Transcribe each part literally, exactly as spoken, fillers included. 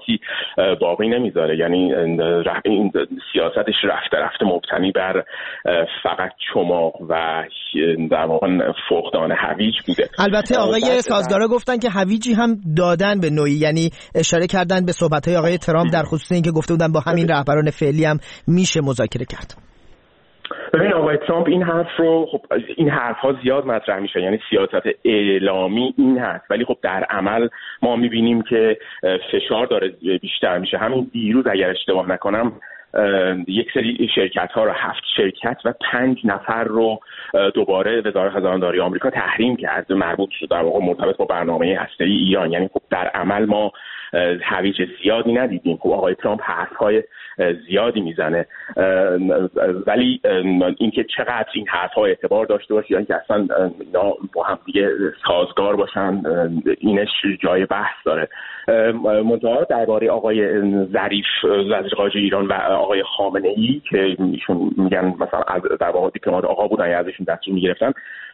ارتباطی باقی نمیذاره. یعنی این سیاستش رفته رفته مبتنی بر فقط چماق و در واقع فقدان هویج بوده. البته آقای سازگارا گفتن که هویجی هم دادن به نوعی، یعنی اشاره کردن به صحبت‌های آقای ترامپ در خصوص اینکه گفته بودن با همین رهبران فعلی هم میشه مذاکره کرد. ببین آقای ترامپ این حرف رو، خب این حرف ها زیاد مطرح میشه، یعنی سیاست اعلامی این هست، ولی خب در عمل ما میبینیم که فشار داره بیشتر میشه. همین دیروز اگر اشتباه نکنم یک سری شرکت ها رو، هفت شرکت و پنج نفر رو دوباره وزارت خزانه‌داری آمریکا تحریم کرد، مربوط شد در واقع مرتبط با برنامه هسته‌ای ایران. یعنی خب در عمل ما هویج زیادی ندیدیم. خب آقای ترامپ حرف‌های زیادی میزنه، ولی اینکه چقدر این حرف‌ها اعتبار داشته باشه یا اینکه اصلا اینا با هم دیگه سازگار باشن، اینش جای بحث داره. منتها درباره آقای ظریف وزیر خارجه ایران و آقای خامنه‌ای که ایشون میگن مثلا در واقع دیپلمات آقا بودن یا ازشون دستور میگرفتن،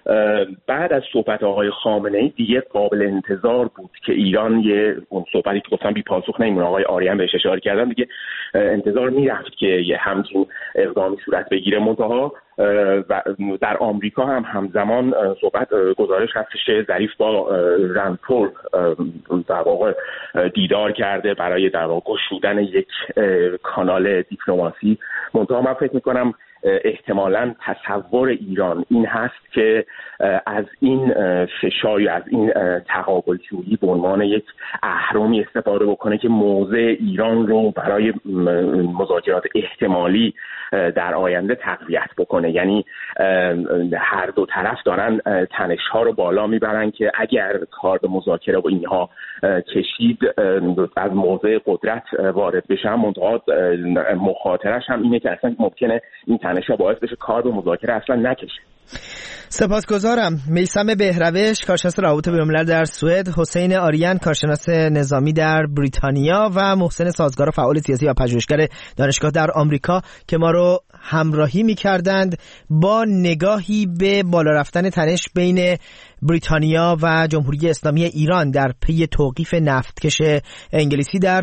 بعد از صحبت آقای خامنه‌ای دیگه قابل انتظار بود که ایران یه اون صحبتی که گفتم بی پاسخ نمیمونه، آقای آریان بهش اشاره کردن، دیگه انتظار میرفت که یه همچین اقدامی صورت بگیره. منتها و در آمریکا هم همزمان صحبت گزارش هستش که ظریف با رند پول در واقع دیدار کرده برای در واقع گشودن یک کانال دیپلماسی. منتها من فکر میکنم احتمالاً تصور ایران این هست که از این فشار یا از این تقابل‌جویی به عنوان یک اهرمی استفاده بکنه که موضع ایران رو برای مذاکرات احتمالی در آینده تقویت بکنه. یعنی هر دو طرف دارن تنش‌ها رو بالا میبرن که اگر کار به مذاکره و اینها کشید از موضع قدرت وارد بشن، منتها مخاطرش هم اینه که اصلا ممکنه این تنش‌ها باعث بشه کار به مذاکره اصلا نکشه. سپاسگزارم. میثم بهروش، کارشناس روابط بین‌الملل در سوئد، حسین آریان، کارشناس نظامی در بریتانیا و محسن سازگار، فعال سیاسی و پژوهشگر دانشگاه در آمریکا که ما رو همراهی می‌کردند با نگاهی به بالا رفتن تنش بین بریتانیا و جمهوری اسلامی ایران در پی توقیف نفتکش انگلیسی در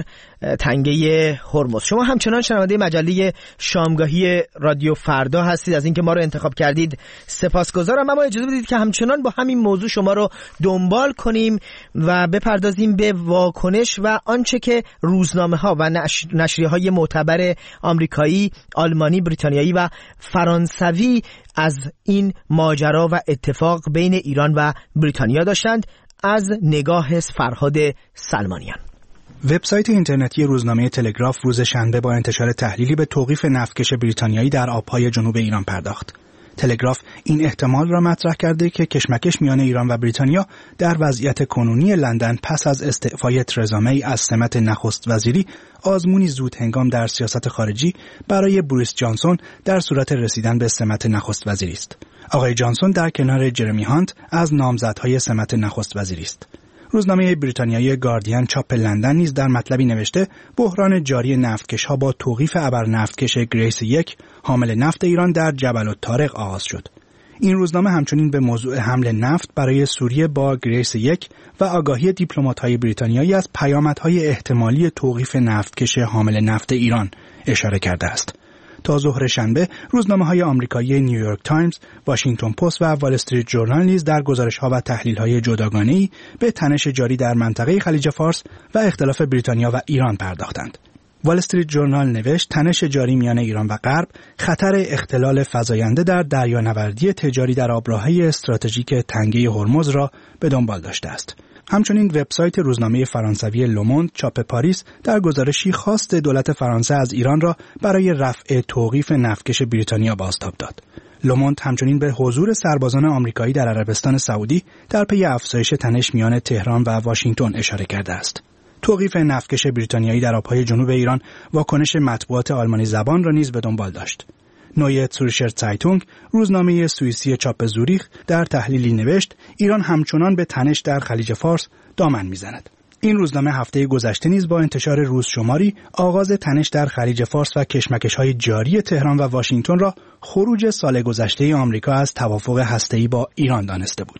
تنگه هرمز. شما همچنان شنونده مجله شامگاهی رادیو فردا هستید. از اینکه ما رو انتخاب کردید سپاسگزارم. اما اجازه بدید که همچنان با همین موضوع شما رو دنبال کنیم و بپردازیم به واکنش و آنچه که روزنامه‌ها و نشریه‌های معتبر آمریکایی، آلمانی، بریتانیایی و فرانسوی از این ماجرا و اتفاق بین ایران و بریتانیا داشتند. از نگاه فرهاد سلمانیان. وبسایت اینترنتی روزنامه تلگراف روز شنبه با انتشار تحلیلی به توقیف نفتکش بریتانیایی در آبهای جنوب ایران پرداخت. تلگراف این احتمال را مطرح کرده که کشمکش میان ایران و بریتانیا در وضعیت کنونی لندن پس از استعفای ترزا می از سمت نخست وزیری آزمونی زود هنگام در سیاست خارجی برای بوریس جانسون در صورت رسیدن به سمت نخست وزیری است. آقای جانسون در کنار جرمی هانت از نامزدهای سمت نخست وزیری است. روزنامه بریتانیایی گاردین چاپ لندن نیز در مطلبی نوشته بحران جاری نفتکش‌ها با توقیف ابر نفتکش گریس یک حامل نفت ایران در جبل الطارق آغاز شد. این روزنامه همچنین به موضوع حمل نفت برای سوریه با گریس یک و آگاهی دیپلمات‌های بریتانیایی از پیامدهای احتمالی توقیف نفتکش حامل نفت ایران اشاره کرده است. تا ظهر شنبه روزنامه‌های آمریکایی نیویورک تایمز، واشنگتن پست و وال استریت ژورنال نیز در گزارش‌ها و تحلیل‌های جداگانه‌ای به تنش جاری در منطقه خلیج فارس و اختلاف بریتانیا و ایران پرداختند. وال استریت ژورنال نوشت تنش جاری میان ایران و غرب خطر اختلال فزاینده در دریانوردی تجاری در آبراههای استراتژیک تنگه هرمز را به دنبال داشته است. همچنین وبسایت روزنامه فرانسوی لوموند چاپ پاریس در گزارشی خواست دولت فرانسه از ایران را برای رفع توقیف نفتکش بریتانیا بازتاب داد. لوموند همچنین به حضور سربازان آمریکایی در عربستان سعودی در پی افزایش تنش میان تهران و واشنگتن اشاره کرده است. توقیف نفتکش بریتانیایی در آبهای جنوب ایران واکنش مطبوعات آلمانی زبان را نیز به دنبال داشت. نویه زوریشر زایتونگ، روزنامه سوئیسی چاپ زوریخ، در تحلیلی نوشت ایران همچنان به تنش در خلیج فارس دامن میزند. این روزنامه هفته گذشته نیز با انتشار روز شماری آغاز تنش در خلیج فارس و کشمکش‌های جاری تهران و واشنگتن را خروج سال گذشته آمریکا از توافق هسته‌ای با ایران دانسته بود.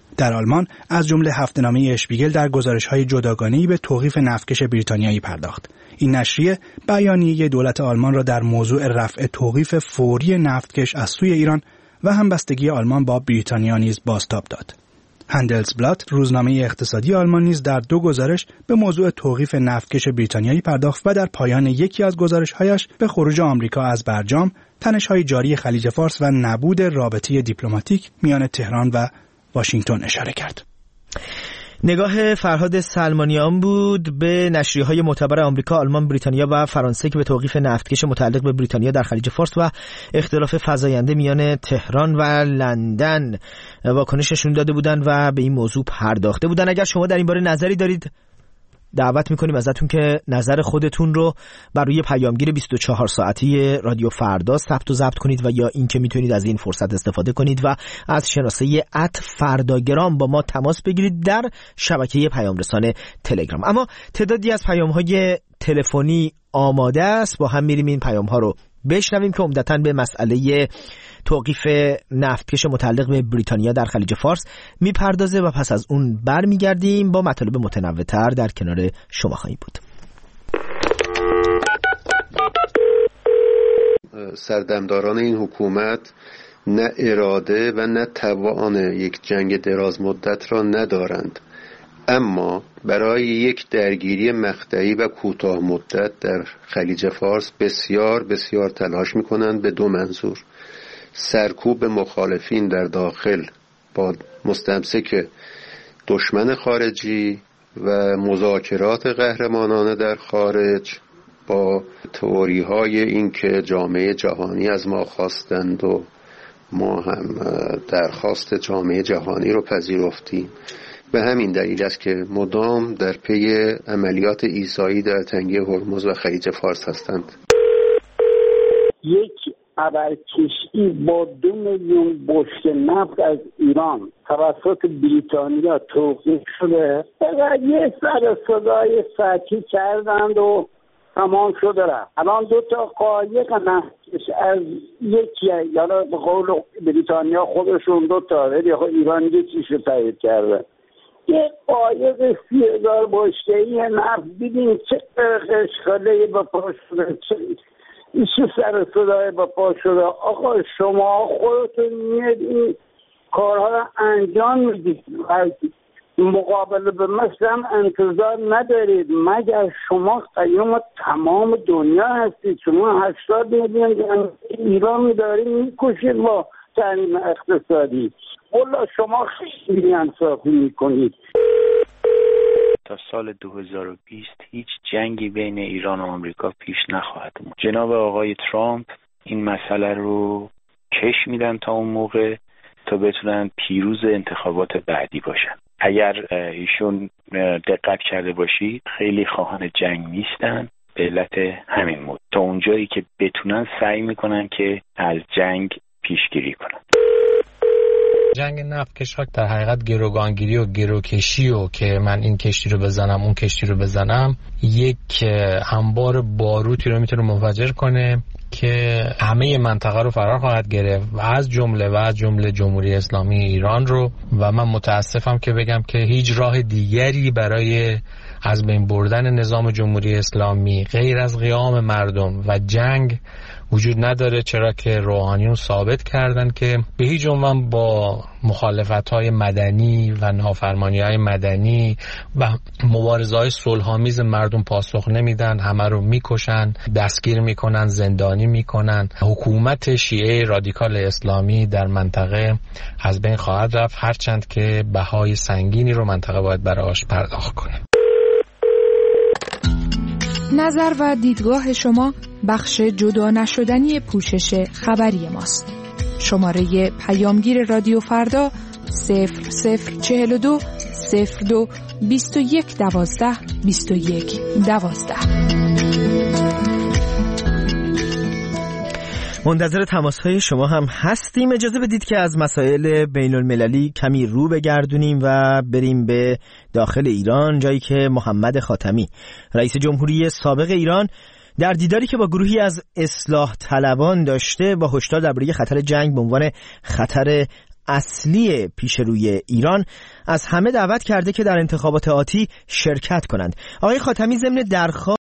در آلمان از جمله هفته‌نامه اشپیگل در گزارش‌های جداگانه‌ای به توقیف نفتکش بریتانیایی پرداخت. این نشریه بیانیه دولت آلمان را در موضوع رفع توقیف فوری نفتکش از سوی ایران و همبستگی آلمان با بریتانیا نیز بازتاب داد. هندلسبلات روزنامه اقتصادی آلمان نیز در دو گزارش به موضوع توقیف نفتکش بریتانیایی پرداخت و در پایان یکی از گزارش‌هایش به خروج آمریکا از برجام، تنش‌های جاری خلیج فارس و نبود رابطه دیپلماتیک میان تهران و واشنگتن اشاره کرد. نگاه فرهاد سلمانیان بود به نشریه‌های معتبر آمریکا، آلمان، بریتانیا و فرانسه که به توقیف نفتکش متعلق به بریتانیا در خلیج فارس و اختلاف فزاینده میان تهران و لندن واکنششون داده بودند و به این موضوع پرداخته بودند. اگر شما در این باره نظری دارید دعوت میکنیم ازتون که نظر خودتون رو بر روی پیامگیر بیست و چهار ساعتی رادیو فردا ثبت و ضبط کنید و یا اینکه میتونید از این فرصت استفاده کنید و از شناسه ات فرداگرام با ما تماس بگیرید در شبکه پیام رسان تلگرام. اما تعدادی از پیام‌های تلفنی آماده است، با هم میریم این پیام‌ها رو بشنویم که عمدتاً به مسئله توقیف نفتکش متعلق به بریتانیا در خلیج فارس میپردازه و پس از اون برمیگردیم با مطالب متنوع‌تر در کنار شما خواهیم بود. سردمداران این حکومت نه اراده و نه توان یک جنگ دراز مدت را ندارند، اما برای یک درگیری مقطعی و کوتاه مدت در خلیج فارس بسیار بسیار تلاش می‌کنند به دو منظور: سرکوب مخالفین در داخل با مستمسک دشمن خارجی و مذاکرات قهرمانانه در خارج با تئوری های این که جامعه جهانی از ما خواستند و ما هم درخواست جامعه جهانی رو پذیرفتیم. به همین دلیل است که مدام در پی عملیات ایذایی در تنگه هرمز و خلیج فارس هستند. یک ابرکشتی با دو میلیون بشکه نفت از ایران توسط بریتانیا توقیف شده و یه سر صدای سطحی کردند و تمام شده رفت. الان دو تا قایق نفتکش از یکی، یالا به قول بریتانیا خودشون دو تا، ولی ایران یکیشو تایید کرده، یه قایق سی هزار بشکه‌ای نفت. دیدین چه اشکالی با پا شده، ایشو سر صدای با پا شده. آقا شما خودتون میاد این کارها رو انجام میدید، مقابل به مثل هم انتظار ندارید، مگر شما قیوم تمام دنیا هستید. شما هشتاد میلیون ایران میدارید میکشید با تحریم اقتصادی. والله شما خیلی بی‌انصافی میکنید. تا سال دو هزار و بیست هیچ جنگی بین ایران و آمریکا پیش نخواهد اومد. جناب آقای ترامپ این مسئله رو کش میدن تا اون موقع تا بتونن پیروز انتخابات بعدی باشن. اگر ایشون دقت کرده باشید خیلی خواهان جنگ نیستن، به علت همین موضوع. تا اونجایی که بتونن سعی میکنن که از جنگ پیشگیری کنن. جنگ نفتکش ها در حقیقت گروگانگیری و گروکشی و که من این کشتی رو بزنم اون کشتی رو بزنم یک انبار باروتی رو میتونه منفجر کنه که همه منطقه رو فرا خواهد گرفت و از جمله و از جمله جمهوری اسلامی ایران رو. و من متاسفم که بگم که هیچ راه دیگری برای از بین بردن نظام جمهوری اسلامی غیر از قیام مردم و جنگ وجود نداره، چرا که روحانیون ثابت کردن که به هیچ عنوان با مخالفت‌های مدنی و نافرمانی‌های مدنی و مبارزه‌های صلح‌آمیز مردم پاسخ نمیدن، همه رو میکشن، دستگیر میکنن، زندانی میکنن. حکومت شیعه رادیکال اسلامی در منطقه از بین خواهد رفت، هرچند که بهای سنگینی رو منطقه باید براش پرداخت کنه. نظر و دیدگاه شما بخش جدا نشدنی پوشش خبری ماست. شماره پیامگیر رادیو فردا صفر صفر چهل و دو صفر دو بیست و یک دوازده بیست و یک دوازده. منتظر تماس‌های شما هم هستیم. اجازه بدید که از مسائل بین المللی کمی رو بگردونیم و بریم به داخل ایران، جایی که محمد خاتمی رئیس جمهوری سابق ایران در دیداری که با گروهی از اصلاح طلبان داشته با هشدار درباره خطر جنگ به عنوان خطر اصلی پیشروی ایران از همه دعوت کرده که در انتخابات آتی شرکت کنند. آقای خاتمی ضمن درخواست